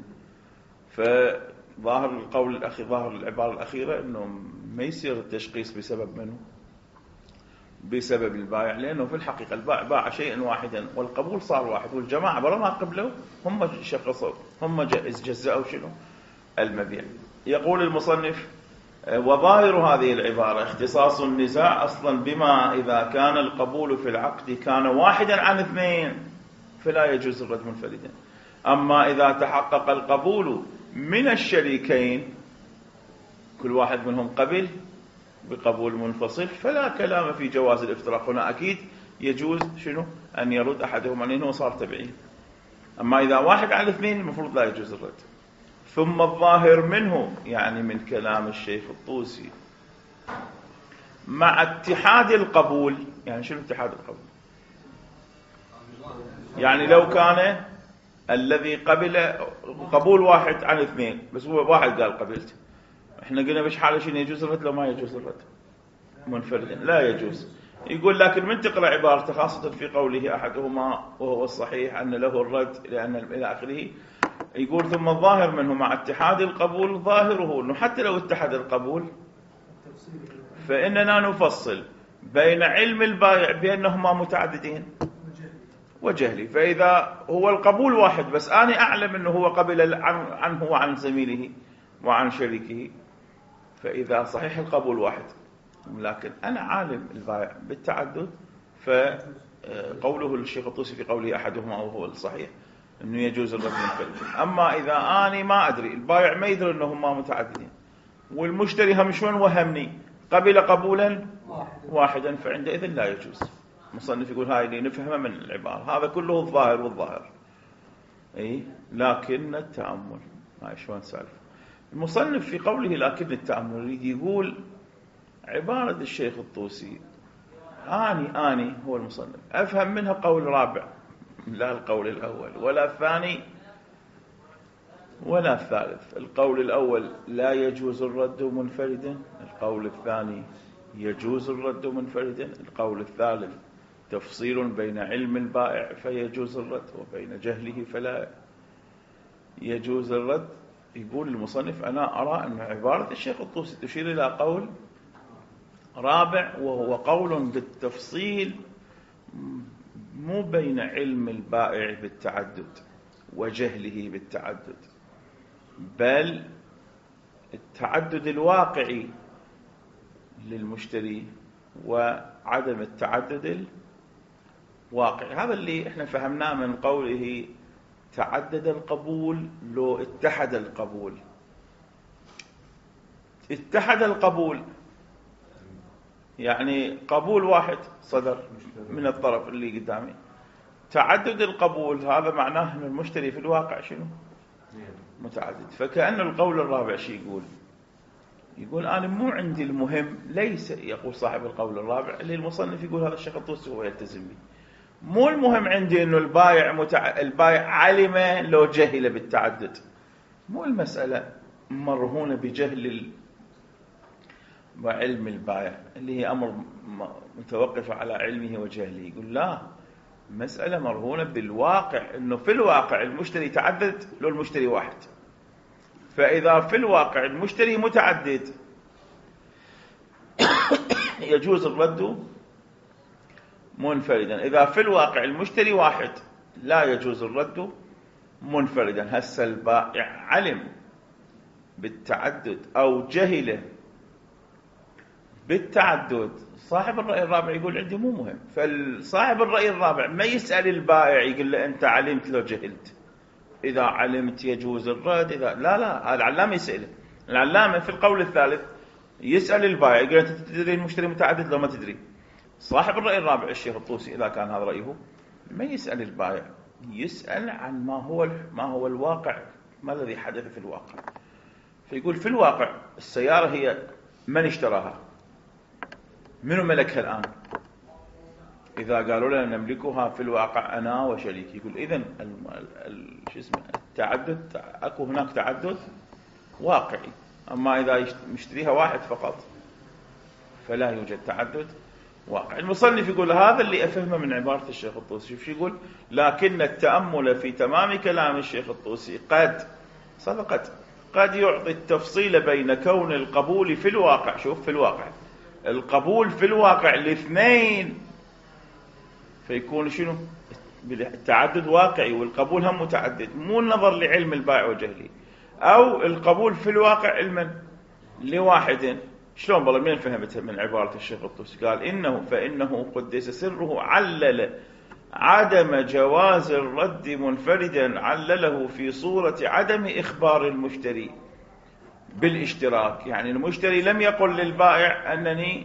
فظاهر القول الأخير، ظاهر العبارة الأخيرة أنه ما يصير التشخيص بسبب منه، بسبب البائع، لأنه في الحقيقة البائع باع شيئا واحدا والقبول صار واحد، والجماعة برا ما قبلوا هم شخصوا، هم جزأوا شنو المبيع. يقول المصنف: وظاهر هذه العبارة اختصاص النزاع أصلا بما إذا كان القبول في العقد كان واحدا عن اثنين فلا يجوز الرد منفردا، أما إذا تحقق القبول من الشريكين كل واحد منهم قبل بقبول منفصل فلا كلام في جواز الافتراق. هنا أكيد يجوز شنو أن يرد أحدهم لأنه صار تبعين، أما إذا واحد على اثنين المفروض لا يجوز الرد. ثم الظاهر منه، يعني من كلام الشيخ الطوسي، مع اتحاد القبول. يعني شنو اتحاد القبول؟ يعني لو كان الذي قبل قبول واحد عن اثنين، بس هو واحد قال قبلت، احنا قلنا بش حاله شنو يجوز الرد لو ما يجوز الرد منفردا؟ لا يجوز. يقول لكن من تقرأ عبارته خاصة في قوله أحدهما وهو الصحيح أن له الرد لأن إلى آخره، يقول ثم الظاهر منه مع اتحاد القبول ظاهره أنه حتى لو اتحد القبول فإننا نفصل بين علم البائع بأنهما متعددين وجهلي. فإذا هو القبول واحد بس أنا أعلم أنه هو قبل عنه وعن زميله وعن شريكه، فإذا صحيح القبول واحد لكن أنا عالم البائع بالتعدد، فقوله الشيخ الطوسي في قوله أحدهما وهو الصحيح أنه يجوز الرد منفردا. أما إذا أنا ما أدري، البائع ما يدري أنهما متعددين والمشتري هم شلون وهمني قبل قبولا واحدا، فعندئذ لا يجوز. مصنف يقول هاي اللي نفهمه من العبارة، هذا كله الظاهر والظاهر. لكن التأمل هاي شلون سالفة. المصنف في قوله لكن التأمل يريد يقول عبارة الشيخ الطوسي آني هو المصنف أفهم منها قول رابع، لا القول الأول ولا الثاني ولا الثالث. القول الأول لا يجوز الرد منفردا، القول الثاني يجوز الرد منفردا، القول الثالث تفصيل بين علم البائع فيجوز الرد وبين جهله فلا يجوز الرد. يقول المصنف أنا أرى أن عبارة الشيخ الطوسي تشير إلى قول رابع، وهو قول بالتفصيل مو بين علم البائع بالتعدد وجهله بالتعدد، بل التعدد الواقعي للمشتري وعدم التعدد الواقعي. هذا اللي احنا فهمناه من قوله تعدد القبول لو اتحد القبول. اتحد القبول يعني قبول واحد صدر من الطرف اللي قدامي. تعدد القبول هذا معناه أن المشتري في الواقع شنو متعدد. فكأن القول الرابع شيء يقول أنا مو عندي المهم، ليس يقول صاحب القول الرابع اللي المصنف يقول هذا الشيخ الطوسي هو يلتزم به، مو المهم عندي أنه البائع علم لو جهل بالتعدد، مو المسألة مرهونة بجهل وعلم البائع اللي هي أمر متوقف على علمه وجهله. يقول لا، مسألة مرهونة بالواقع، أنه في الواقع المشتري تعدد لو المشتري واحد، فإذا في الواقع المشتري متعدد يجوز الرد منفردا، إذا في الواقع المشتري واحد لا يجوز الرد منفردا. هسه البائع علم بالتعدد أو جهله بالتعدد، صاحب الرأي الرابع يقول عندي مو مهم. فصاحب الرأي الرابع ما يسأل البائع يقول له أنت علمت لو جهلت، إذا علمت يجوز الرد، إذا لا العلامة يسأله. العلامة في القول الثالث يسأل البائع يقول أنت تدري المشتري متعدد لو ما تدري. صاحب الرأي الرابع الشيخ الطوسي إذا كان هذا رأيه ما يسأل البائع، يسأل عن ما هو الواقع، ما الذي حدث في الواقع. فيقول في الواقع السيارة هي من اشتراها، منو ملكها الآن؟ إذا قالوا لنا نملكها في الواقع أنا وشريكي، يقول إذن التعدد أكو هناك تعدد واقعي. أما إذا مشتريها واحد فقط فلا يوجد تعدد واقع. المصنف يقول هذا اللي أفهمه من عبارة الشيخ الطوسي. شوف شو يقول: لكن التأمل في تمام كلام الشيخ الطوسي قد يعطي التفصيل بين كون القبول في الواقع، شوف في الواقع، القبول في الواقع الاثنين، فيكون شنو؟ التعدد واقعي والقبول هم متعدد، مو النظر لعلم البائع وجهله، أو القبول في الواقع علما لواحد. شلون بالله من فهمتها من عبارة الشيخ الطوسي؟ قال فإنه قدس سره علل عدم جواز الرد منفردا، علله في صورة عدم إخبار المشتري بالاشتراك. يعني المشتري لم يقل للبائع أنني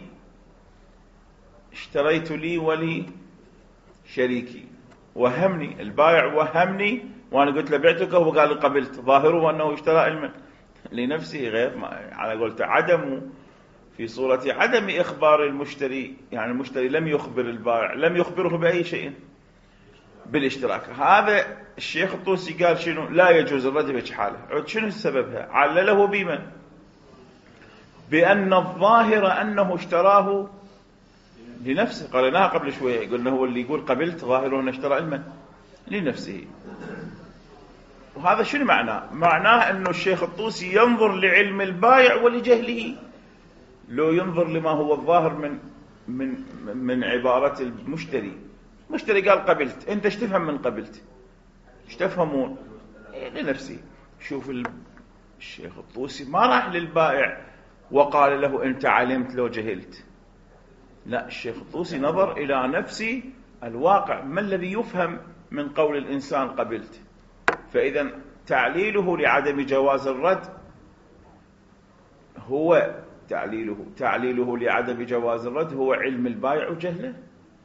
اشتريت لي ولي شريكي، وهمني البائع، وهمني وأنا قلت له بعتك، وهو قال لي قبلت، ظاهره أنه اشترى علما لنفسه غير ما على قولت عدم في صورة عدم إخبار المشتري. يعني المشتري لم يخبر البائع، لم يخبره بأي شيء بالاشتراك. هذا الشيخ الطوسي قال شنو؟ لا يجوز الرد بهيك حاله. شنو سببها؟ علله بمن؟ بأن الظاهر أنه اشتراه لنفسه. قالناها قبل شوية، قلنا هو اللي يقول قبلت ظاهره أنه اشترى علما لنفسه. وهذا شنو معناه؟ معناه أنه الشيخ الطوسي ينظر لعلم البائع ولجهله، لو ينظر لما هو الظاهر من عبارة المشتري. المشتري قال قبلت، انت ايش تفهم من قبلت؟ ايش تفهمون؟ لنفسي. شوف الشيخ الطوسي ما راح للبائع وقال له انت علمت لو جهلت، لا، الشيخ الطوسي نظر الى نفسي الواقع، ما الذي يفهم من قول الانسان قبلت. فاذا تعليله لعدم جواز الرد هو تعليله لعدم جواز الرد هو علم البائع وجهله؟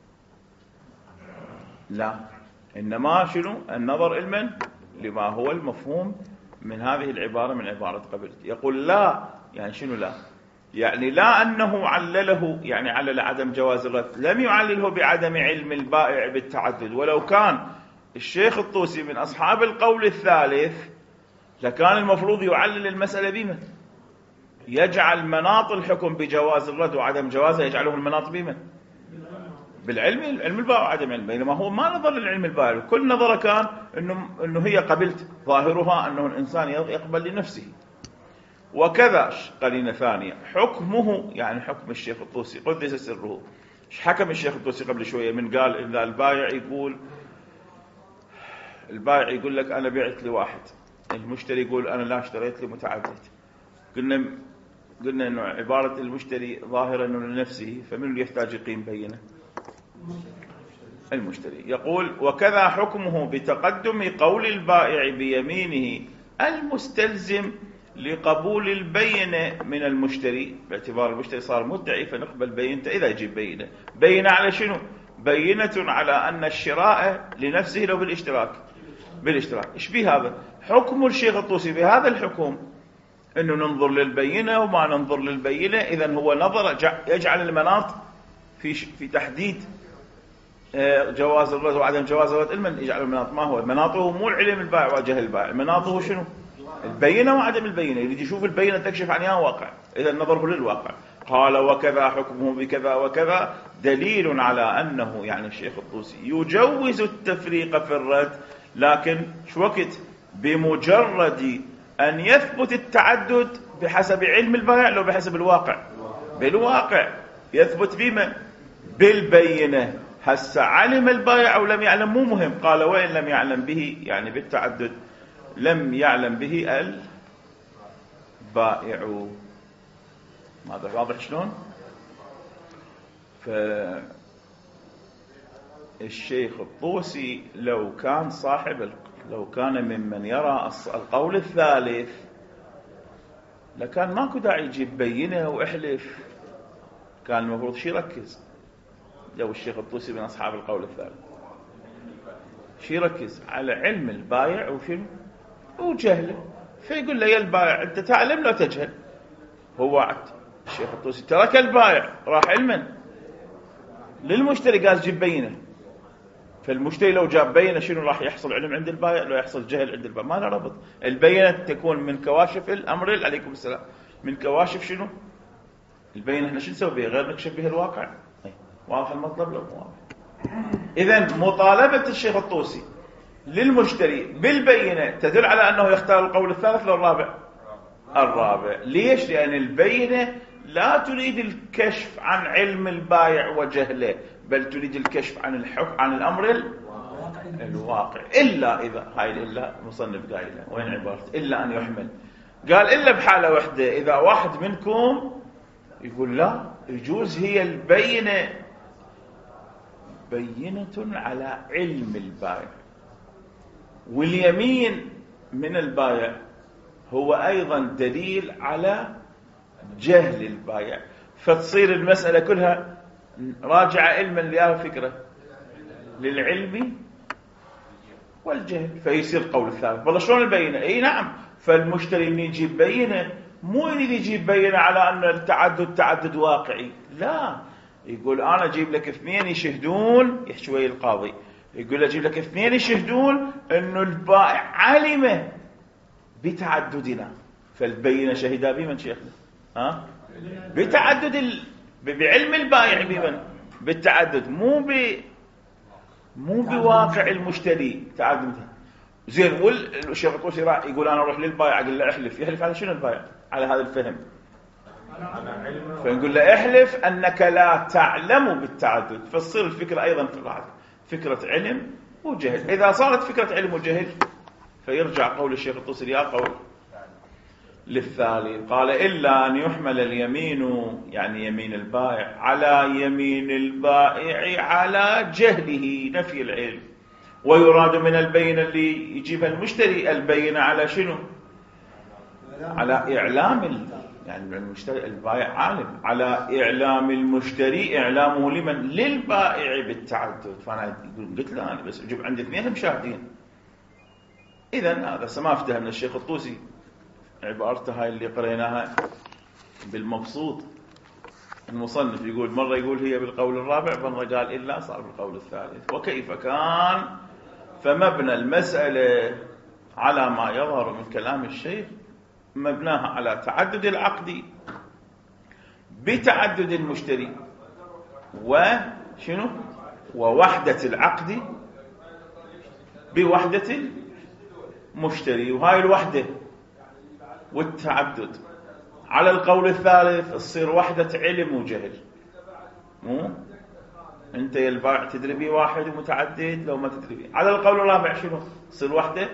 لا، إنما شنو؟ النظر علما لما هو المفهوم من هذه العبارة، من عبارة قبلت. يقول لا، يعني شنو لا؟ يعني لا أنه علله، يعني علل عدم جواز الرد، لم يعلله بعدم علم البائع بالتعدد. ولو كان الشيخ الطوسي من أصحاب القول الثالث لكان المفروض يعلل المسألة بما يجعل مناط الحكم بجواز الرد وعدم جوازه، يجعله المناط بما بالعلم، علم البائع وعدم علم. بينما هو ما نظر للعلم البائع، كل نظره كان انه هي قبلت، ظاهرها انه الانسان يقبل لنفسه. وكذا قرينه ثانيه حكمه، يعني حكم الشيخ الطوسي قدس سره. ايش حكم الشيخ الطوسي قبل شويه؟ من قال اذا البائع يقول لك انا بعت لواحد، المشتري يقول انا لا اشتريت لمتعدد. قلنا انه عباره المشتري ظاهره انه لنفسه، فمن اللي يحتاج يقيم بينه؟ المشتري. يقول وكذا حكمه بتقدم قول البائع بيمينه المستلزم لقبول البينة من المشتري، باعتبار المشتري صار مدعي فنقبل بينته. إذا يجيب بينة على شنو؟ بينة على أن الشراء لنفسه لو بالاشتراك. إيش بيه هذا؟ حكم الشيخ الطوسي بهذا الحكم أنه ننظر للبينة وما ننظر للبينة. إذن هو نظر يجعل المناط في تحديد جواز الرد وعدم جواز الرد علما، يجعل المناط ما هو مناطه؟ مو العلم البائع وجهل البائع، مناطه شنو؟ البينة وعدم البينة. يريد يشوف البينة تكشف عن واقع، إذا نظره للواقع. قال وكذا حكمه بكذا وكذا دليل على أنه، يعني الشيخ الطوسي يجوز التفريق في الرد، لكن شو وقت؟ بمجرد أن يثبت التعدد بحسب علم البائع لو بحسب الواقع. بالواقع يثبت بما؟ بالبينة. هسه علم البائع أو لم يعلم مو مهم. قال وإن لم يعلم به، يعني بالتعدد لم يعلم به البائع. هذا واضح شلون؟ فالشيخ الطوسي لو كان لو كان ممن يرى القول الثالث لكان ماكو داعي يجيب بينه واحلف، كان المفروض شي يركز. لو الشيخ الطوسي من أصحاب القول الثالث شي يركز على علم البائع وشنو وجهله، فيقول له يا البائع أنت تعلم لا تجهل. هو الشيخ الطوسي ترك البائع راح علما للمشتري، قال جيب بينه. فالمشتري لو جاب بينه شنو راح يحصل؟ علم عند البائع، لو يحصل جهل عند البائع. ما له ربط. البينة تكون من كواشف الأمر، عليكم السلام، من كواشف شنو البينة. احنا شو نسوي بها غير نكشف بها الواقع؟ واضح المطلب لو مو واضح؟ إذن مطالبة الشيخ الطوسي للمشتري بالبينة تدل على أنه يختار القول الثالث لو الرابع. ليش؟ لأن البينة لا تريد الكشف عن علم البائع وجهله، بل تريد الكشف عن الحكم عن الأمر الواقع. إلا إذا هاي إلا مصنف قايله وين عبارته؟ إلا أن يحمل، قال إلا بحالة واحدة، إذا واحد منكم يقول لا يجوز هي البينة بينة على علم البائع، واليمين من البائع هو أيضا دليل على جهل البائع، فتصير المسألة كلها راجعة علما لها فكرة للعلم والجهل، فيصير قول الثالث. والله شلون البينة؟ اي نعم، فالمشتري من يجيب بينة مو يريد يجيب بينة على أن التعدد تعدد واقعي، لا، يقول أنا أجيب لك اثنين يشهدون، يحكي ويا القاضي يقول أجيب لك اثنين يشهدون أنه البائع علم بتعددنا، فالبينة شهدا بمن شيخنا؟ بتعدد بعلم البائع بمن؟ بالتعدد، مو بواقع المشتري تعدد. زين، والشيخ الطوسي يقول أنا أروح للبائع أقول له احلف، يحلف على شنو البائع؟ على هذا الفهم، فنقول له احلف أنك لا تعلم بالتعدد، فتصير الفكرة أيضا فكرة علم وجهل. إذا صارت فكرة علم وجهل فيرجع قول الشيخ الطوسي يا قول للثالث. قال إلا أن يحمل اليمين، يعني يمين البائع، على يمين البائع على جهله، نفي العلم، ويراد من البينة اللي يجيبها المشتري البينة على شنو؟ على إعلام يعني المشتري البائع عالم، على إعلام المشتري، إعلامه لمن؟ للبائع بالتعدد. فأنا قلت له أنا بس أجيب عندي اثنين مشاهدين. إذن هذا سما افتهم من الشيخ الطوسي عبارته هاي اللي قريناها بالمبسوط. المصنف يقول مرة يقول هي بالقول الرابع، مرة قال إلا صار بالقول الثالث. وكيف كان فمبنى المسألة على ما يظهر من كلام الشيخ مبناها على تعدد العقد بتعدد المشتري، وشنو؟ ووحدة العقد بوحدة المشتري. وهاي الوحدة والتعدد على القول الثالث تصير وحدة علم وجهل. مو انت يا البائع تدري بي واحد ومتعدد لو ما تدري بي. على القول الرابع شنو؟ تصير وحدة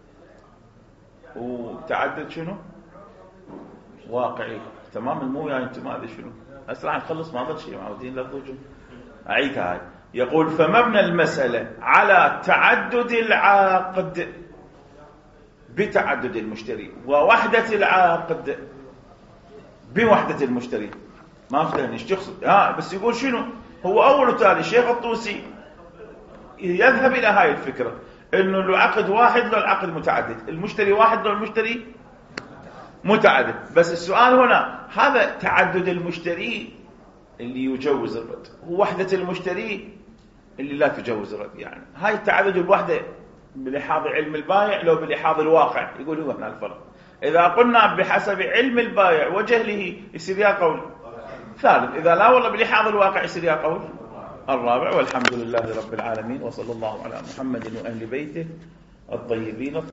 وتعدد شنو؟ واقعي. تمام، مو يعني انتم ما ادري شنو. هسه راح نخلص ما ضل شيء، معودين لفظوجهم. اعيدها هاي. يقول فمبنى المسألة على تعدد العقد بتعدد المشتري، ووحدة العقد بوحدة المشتري. ما افتهم ايش تقصد؟ بس يقول شنو؟ هو اول وتالي الشيخ الطوسي يذهب الى هاي الفكرة انه العقد واحد لو العقد متعدد، المشتري واحد لو المشتري متعدد. بس السؤال هنا هذا تعدد المشتري اللي يجوز الرد، ووحدة المشتري اللي لا تجوز الرد. يعني هاي التعدد الوحدة بلحاظ علم البائع لو بلحاظ الواقع، يقول هو هنا الفرق. إذا قلنا بحسب علم البائع وجهله يصير يا قول ثالث، إذا لا والله بلحاظ الواقع يصير يا قول الرابع. والحمد لله رب العالمين، وصلى الله على محمد وأهل بيته الطيبين